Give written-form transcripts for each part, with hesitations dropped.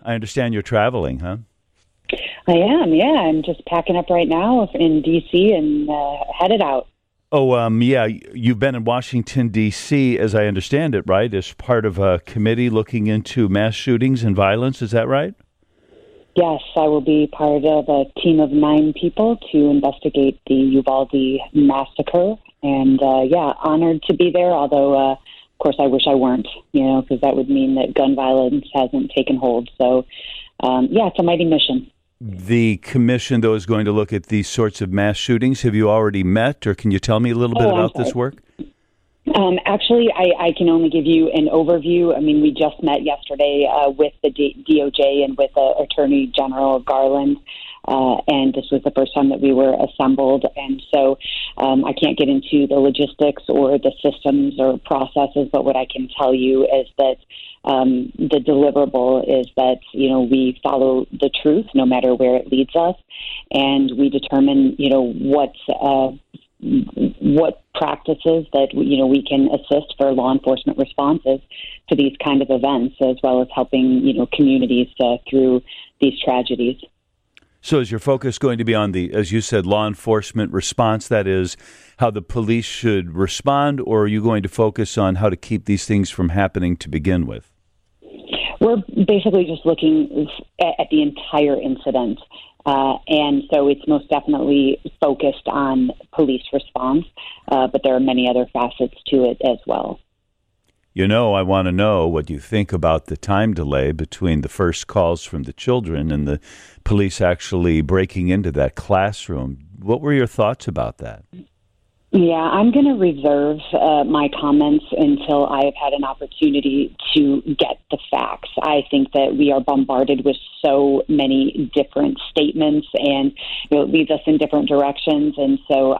I understand you're traveling, huh? I am, yeah. I'm just packing up right now in D.C. and headed out. Oh, yeah, you've been in Washington, D.C., as I understand it, right, as part of a committee looking into mass shootings and violence. Is that right? Yes, I will be part of a team of 9 people to investigate the Uvalde massacre. And, honored to be there, although, of course, I wish I weren't, because that would mean that gun violence hasn't taken hold. So, it's a mighty mission. The commission, though, is going to look at these sorts of mass shootings. Have you already met, or can you tell me a little bit about this work? Actually, I can only give you an overview. I mean, we just met yesterday with the DOJ and with the Attorney General Garland, and this was the first time that we were assembled. And so I can't get into the logistics or the systems or processes, but what I can tell you is that the deliverable is that, we follow the truth no matter where it leads us, and we determine, what practices that we can assist for law enforcement responses to these kind of events, as well as helping communities through these tragedies. So is your focus going to be on the, as you said, law enforcement response, that is how the police should respond, or are you going to focus on how to keep these things from happening to begin with? We're basically just looking at the entire incident. And so it's most definitely focused on police response, but there are many other facets to it as well. I want to know what you think about the time delay between the first calls from the children and the police actually breaking into that classroom. What were your thoughts about that? Yeah, I'm going to reserve my comments until I have had an opportunity to get the facts. I think that we are bombarded with so many different statements, and it leads us in different directions. And so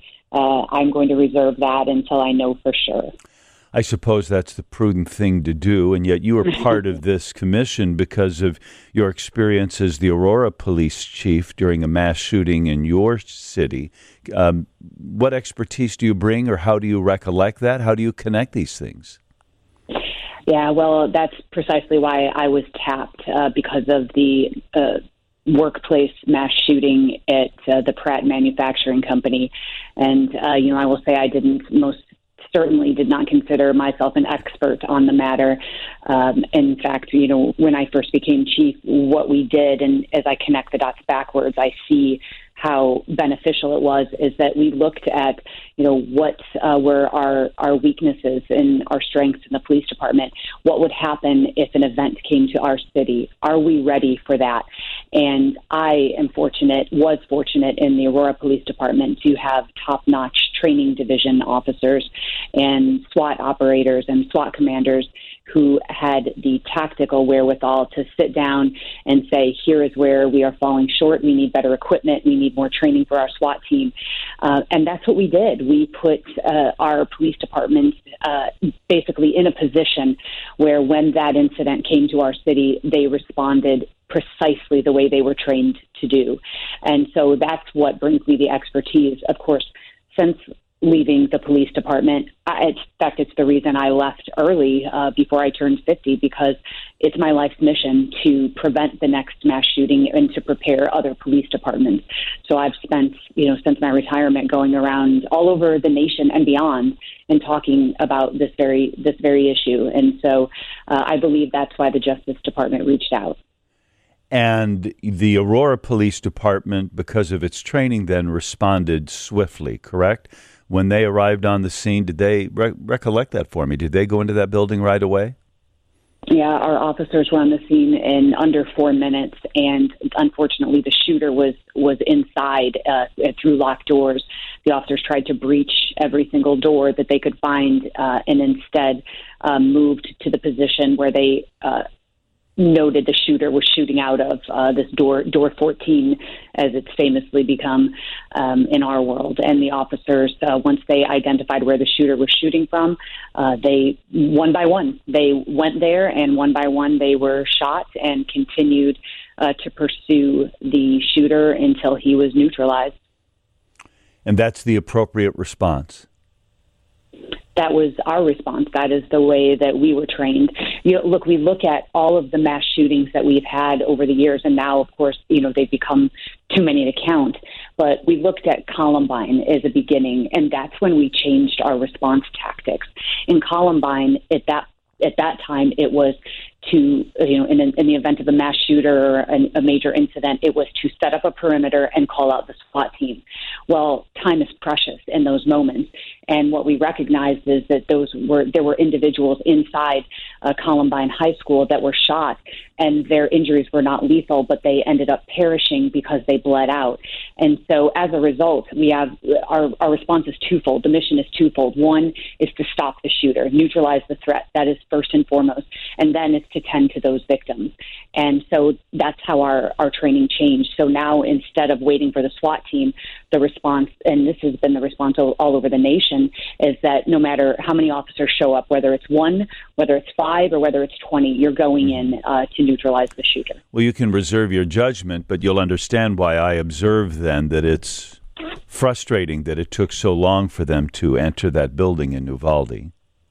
I'm going to reserve that until I know for sure. I suppose that's the prudent thing to do, and yet you are part of this commission because of your experience as the Aurora police chief during a mass shooting in your city. What expertise do you bring, or how do you recollect that? How do you connect these things? Yeah, well, that's precisely why I was tapped, because of the workplace mass shooting at the Pratt Manufacturing Company. And, I will say I certainly did not consider myself an expert on the matter. In fact, when I first became chief, what we did, and as I connect the dots backwards, I see how beneficial it was, is that we looked at, what were our weaknesses and our strengths in the police department. What would happen if an event came to our city? Are we ready for that? And I was fortunate in the Aurora Police Department to have top-notch training division officers and SWAT operators and SWAT commanders who had the tactical wherewithal to sit down and say, here is where we are falling short. We need better equipment. We need more training for our SWAT team. And that's what we did. We put our police department basically in a position where when that incident came to our city, they responded precisely the way they were trained to do. And so that's what brings me the expertise. Of course, since leaving the police department, in fact, it's the reason I left early before I turned 50, because it's my life's mission to prevent the next mass shooting and to prepare other police departments. So I've spent, since my retirement, going around all over the nation and beyond and talking about this very issue. And so I believe that's why the Justice Department reached out. And the Aurora Police Department, because of its training, then responded swiftly, correct? When they arrived on the scene, did they recollect that for me? Did they go into that building right away? Yeah, our officers were on the scene in under 4 minutes, and unfortunately the shooter was inside through locked doors. The officers tried to breach every single door that they could find, and instead moved to the position where they noted the shooter was shooting out of this door 14, as it's famously become in our world. And the officers, once they identified where the shooter was shooting from, they, one by one, they went there, and one by one they were shot and continued to pursue the shooter until he was neutralized. And that's the appropriate response? that was our response. That is the way that we were trained. Look, we look at all of the mass shootings that we've had over the years, and now, of course, they've become too many to count. But we looked at Columbine as a beginning, and that's when we changed our response tactics. In Columbine, at that time, it was to, in the event of a mass shooter or a major incident, it was to set up a perimeter and call out the SWAT team. Well, time is precious in those moments. And what we recognized is that there were individuals inside Columbine High School that were shot, and their injuries were not lethal, but they ended up perishing because they bled out. And so as a result, we have our response is twofold. The mission is twofold. One is to stop the shooter, neutralize the threat. That is first and foremost. And then it's to tend to those victims. And so that's how our training changed. So now, instead of waiting for the SWAT team, the response, and this has been the response all over the nation, is that no matter how many officers show up, whether it's one, whether it's 5, or whether it's 20, you're going in to neutralize the shooter. Well, you can reserve your judgment, but you'll understand why I observe then that it's frustrating that it took so long for them to enter that building in Uvalde.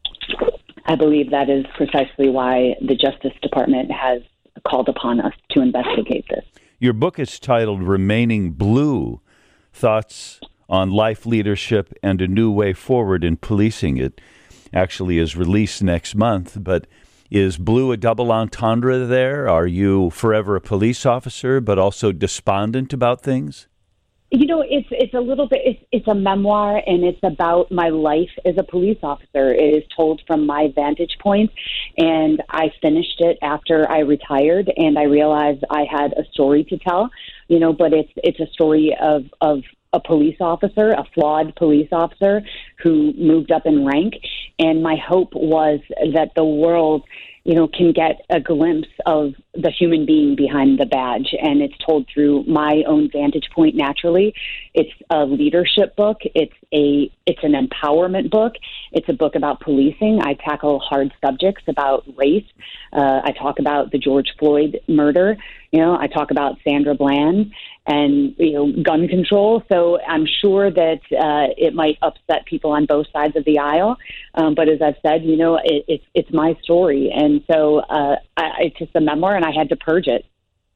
I believe that is precisely why the Justice Department has called upon us to investigate this. Your book is titled Remaining Blue, Thoughts on Life, Leadership, and a New Way Forward in Policing. It actually is released next month, but is blue a double entendre there? Are you forever a police officer, but also despondent about things? It's a little bit, it's a memoir, and it's about my life as a police officer. It is told from my vantage point, and I finished it after I retired, and I realized I had a story to tell, but it's a story of a police officer, a flawed police officer who moved up in rank. And my hope was that the world, can get a glimpse of the human being behind the badge. And it's told through my own vantage point naturally. It's a leadership book. It's an empowerment book. It's a book about policing. I tackle hard subjects about race. I talk about the George Floyd murder. I talk about Sandra Bland and, gun control. So I'm sure that it might upset people on both sides of the aisle. But as I've said, it's my story. And so it's just a memoir, and I had to purge it.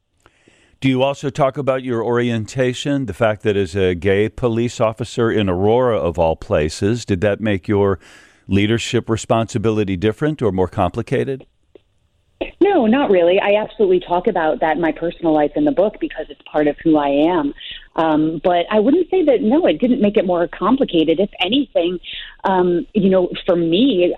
Do you also talk about your orientation, the fact that as a gay police officer in Aurora, of all places, did that make your leadership responsibility different or more complicated? No, not really. I absolutely talk about that in my personal life in the book because it's part of who I am. But I wouldn't say that, no, it didn't make it more complicated. If anything, for me,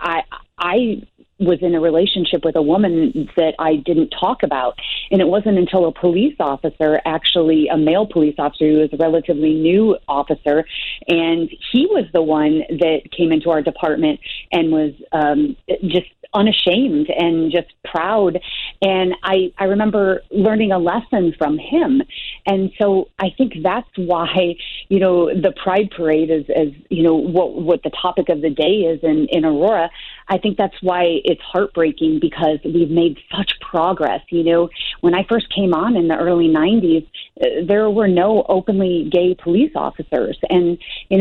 I was in a relationship with a woman that I didn't talk about. And it wasn't until a police officer, actually a male police officer who was a relatively new officer, and he was the one that came into our department and was just unashamed and just proud. And I remember learning a lesson from him. And so I think that's why, the Pride Parade is what the topic of the day is in Aurora. I think that's why it's heartbreaking because we've made such progress. When I first came on in the early 90s, there were no openly gay police officers. And,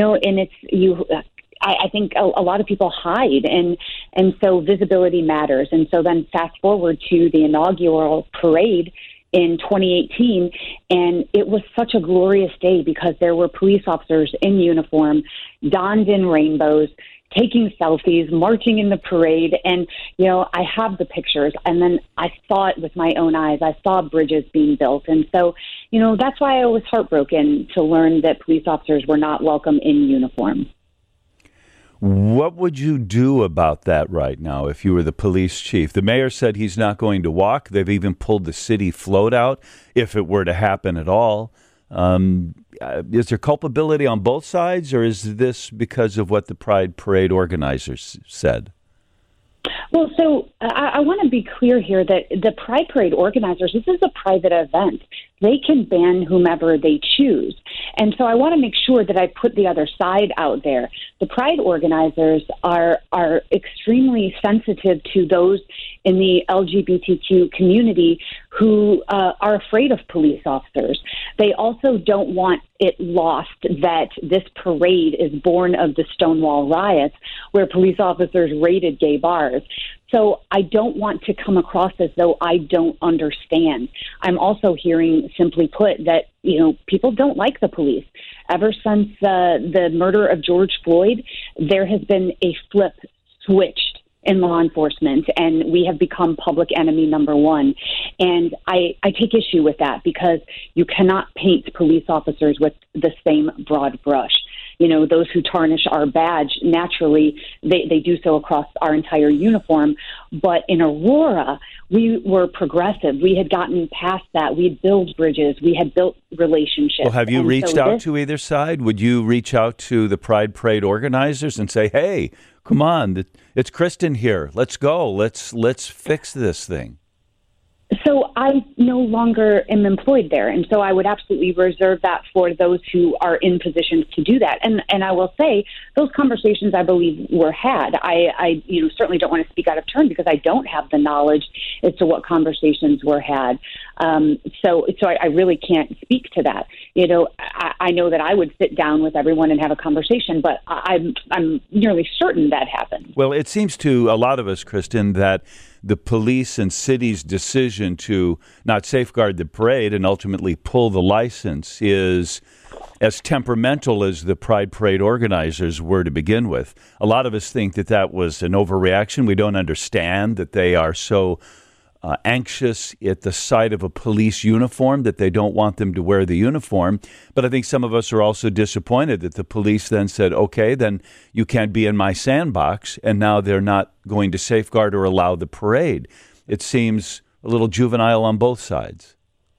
I think a lot of people hide, and so visibility matters. And so then fast forward to the inaugural parade in 2018, and it was such a glorious day because there were police officers in uniform, donned in rainbows, taking selfies, marching in the parade. And, I have the pictures, and then I saw it with my own eyes. I saw bridges being built. And so, that's why I was heartbroken to learn that police officers were not welcome in uniform. What would you do about that right now if you were the police chief? The mayor said he's not going to walk. They've even pulled the city float out if it were to happen at all. Is there culpability on both sides, or is this because of what the Pride Parade organizers said? Well, so I want to be clear here that the Pride Parade organizers, this is a private event. they can ban whomever they choose. And so I want to make sure that I put the other side out there. The Pride organizers are extremely sensitive to those in the LGBTQ community who are afraid of police officers. They also don't want it lost that this parade is born of the Stonewall riots, where police officers raided gay bars. So I don't want to come across as though I don't understand. I'm also hearing, simply put, that, people don't like the police. Ever since the murder of George Floyd, there has been a flip switched in law enforcement, and we have become public enemy number one. And I take issue with that, because you cannot paint police officers with the same broad brush. Those who tarnish our badge, naturally, they do so across our entire uniform. But in Aurora, we were progressive. We had gotten past that. We had built bridges. We had built relationships. Well, have you reached out to either side? Would you reach out to the Pride Parade organizers and say, hey, come on, it's Kristen here. Let's go. Let's fix this thing. So I no longer am employed there, and so I would absolutely reserve that for those who are in positions to do that. And I will say those conversations, I believe, were had. I certainly don't want to speak out of turn, because I don't have the knowledge as to what conversations were had. So I really can't speak to that. I know that I would sit down with everyone and have a conversation, but I'm nearly certain that happened. Well, it seems to a lot of us, Kristen, that the police and city's decision to not safeguard the parade and ultimately pull the license is as temperamental as the Pride Parade organizers were to begin with. A lot of us think that was an overreaction. We don't understand that they are so anxious at the sight of a police uniform that they don't want them to wear the uniform. But I think some of us are also disappointed that the police then said, okay, then you can't be in my sandbox, and now they're not going to safeguard or allow the parade. It seems a little juvenile on both sides.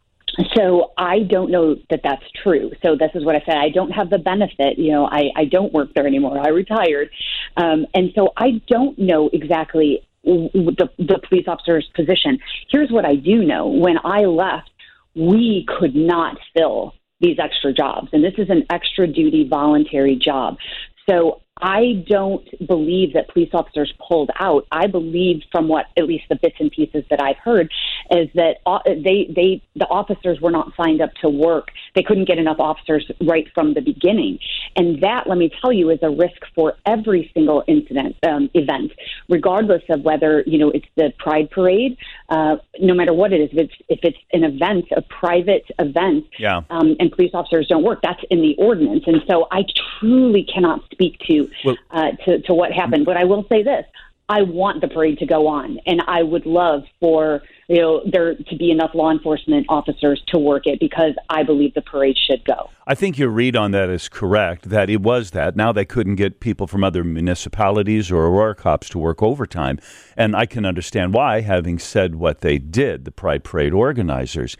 So I don't know that that's true. So this is what I said. I don't have the benefit. I don't work there anymore. I retired. And so I don't know exactly the police officer's position. Here's what I do know. When I left, we could not fill these extra jobs. And this is an extra duty voluntary job. So I don't believe that police officers pulled out. I believe, from what at least the bits and pieces that I've heard, is that the officers were not signed up to work. They couldn't get enough officers right from the beginning. And that, let me tell you, is a risk for every single event, regardless of whether, it's the Pride Parade, no matter what it is. If it's an event, a private event, and police officers don't work, that's in the ordinance. And so I truly cannot speak to what happened. But I will say this. I want the parade to go on, and I would love for there to be enough law enforcement officers to work it, because I believe the parade should go. I think your read on that is correct, that it was that. Now they couldn't get people from other municipalities or Aurora cops to work overtime, and I can understand why, having said what they did, the Pride Parade organizers.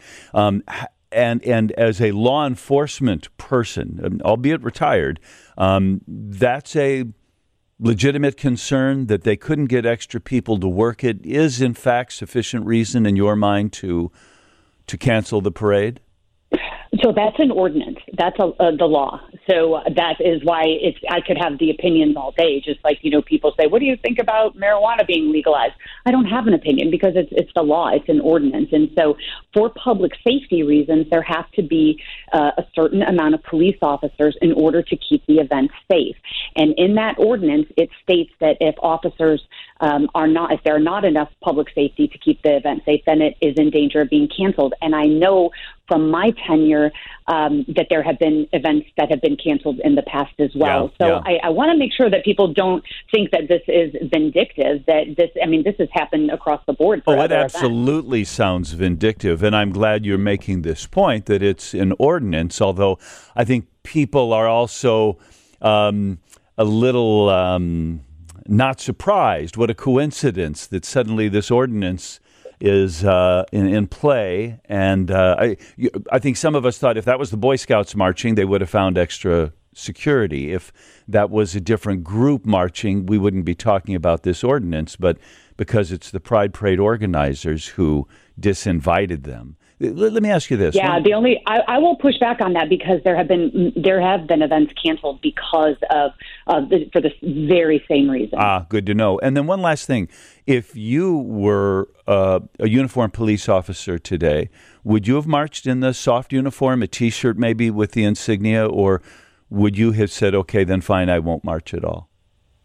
And as a law enforcement person, albeit retired, that's a legitimate concern that they couldn't get extra people to work it. Is, in fact, sufficient reason in your mind to cancel the parade? So that's an ordinance. That's the law. So that is why I could have the opinions all day, just like, people say, what do you think about marijuana being legalized? I don't have an opinion, because it's the law. It's an ordinance. And so for public safety reasons, there have to be a certain amount of police officers in order to keep the event safe. And in that ordinance, it states that if officers if there are not enough public safety to keep the event safe, then it is in danger of being canceled. And I know from my tenure that there have been events that have been canceled in the past as well. I want to make sure that people don't think that this is vindictive, that this has happened across the board. For it absolutely events. Sounds vindictive. And I'm glad you're making this point that it's an ordinance, although I think people are also a little not surprised. What a coincidence that suddenly this ordinance is in play. And I think some of us thought if that was the Boy Scouts marching, they would have found extra security. If that was a different group marching, we wouldn't be talking about this ordinance. But because it's the Pride Parade organizers who disinvited them, Let me ask you this. Yeah, I will push back on that because there have been events canceled because for the very same reason. Good to know. And then one last thing. If you were a uniformed police officer today, would you have marched in the soft uniform, a T-shirt maybe with the insignia, or would you have said, okay, then fine, I won't march at all?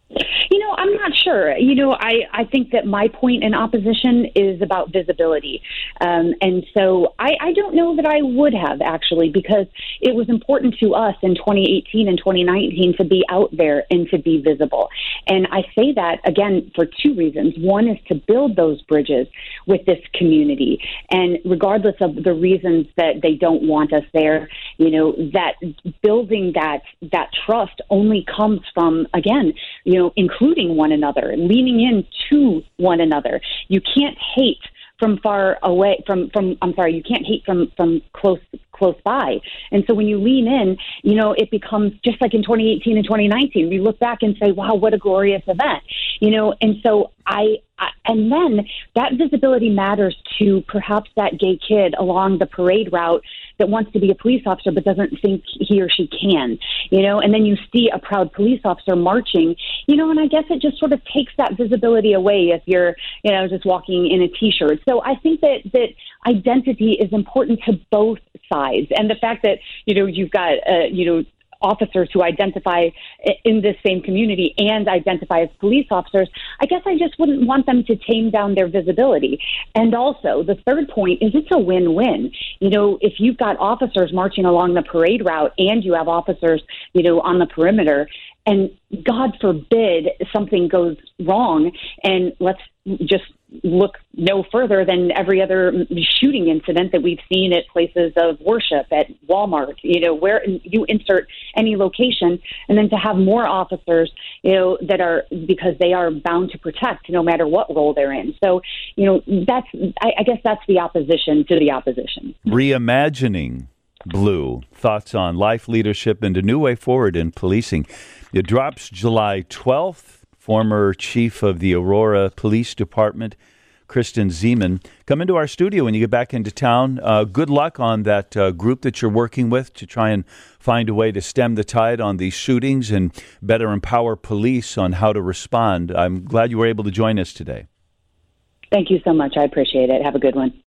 I'm not sure. I think that my point in opposition is about visibility. And so I don't know that I would have, actually, because it was important to us in 2018 and 2019 to be out there and to be visible. And I say that, again, for two reasons. One is to build those bridges with this community. And regardless of the reasons that they don't want us there, that building that trust only comes from, again, including one another, leaning into one another. You can't hate from far away you can't hate from close by. And so when you lean in, it becomes just like in 2018 and 2019, we look back and say, wow, what a glorious event, and so and then that visibility matters to perhaps that gay kid along the parade route that wants to be a police officer but doesn't think he or she can, and then you see a proud police officer marching, and I guess it just sort of takes that visibility away if you're, just walking in a T-shirt. So I think that identity is important to both sides. And the fact that, you've got, officers who identify in this same community and identify as police officers, I guess I just wouldn't want them to tame down their visibility. And also, the third point is it's a win-win. If you've got officers marching along the parade route and you have officers, on the perimeter, and God forbid something goes wrong, and let's just look no further than every other shooting incident that we've seen at places of worship, at Walmart, where you insert any location, and then to have more officers, that are, because they are bound to protect no matter what role they're in. So, I guess that's the opposition to the opposition. Reimagining Blue, thoughts on life, leadership, and a new way forward in policing. It drops July 12th. Former chief of the Aurora Police Department, Kristen Zeman, come into our studio when you get back into town. Good luck on that group that you're working with to try and find a way to stem the tide on these shootings and better empower police on how to respond. I'm glad you were able to join us today. Thank you so much. I appreciate it. Have a good one.